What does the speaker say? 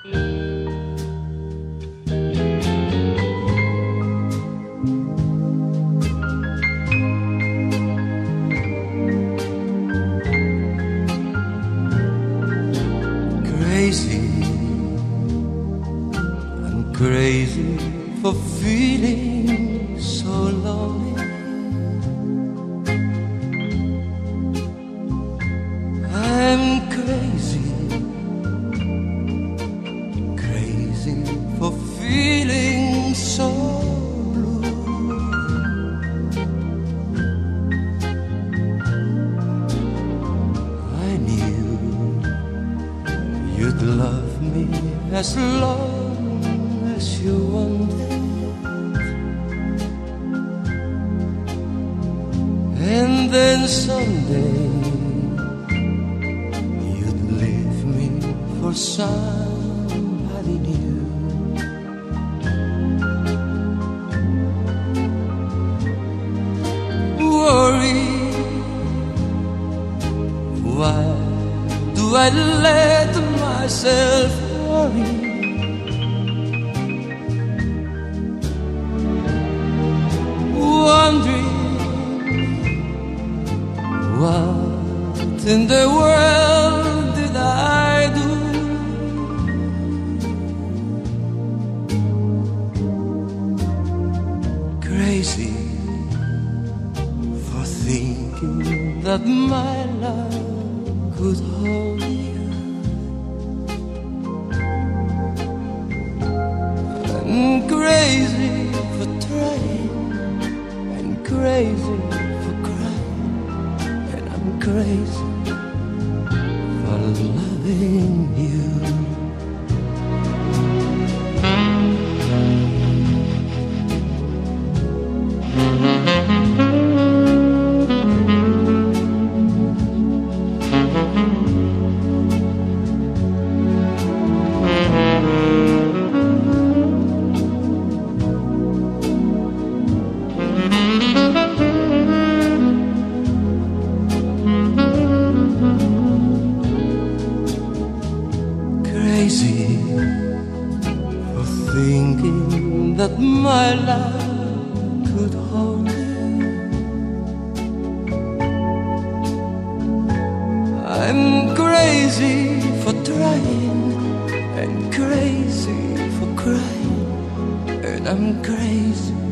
Crazy, I'm crazy for feeling so lonely. I'm crazy, crazy for feeling so blue. I knew you'd love me as long as you wanted, and then someday you'd leave me for somebody new. Worry, why do I let myself worry? Wondering what in the world did I do? Crazy for thinking that my love could hold you. I'm crazy for trying, and crazy for crying, and I'm crazy for loving you. Crazy for thinking that my love could hold you. I'm crazy for trying, and crazy for crying, and I'm crazy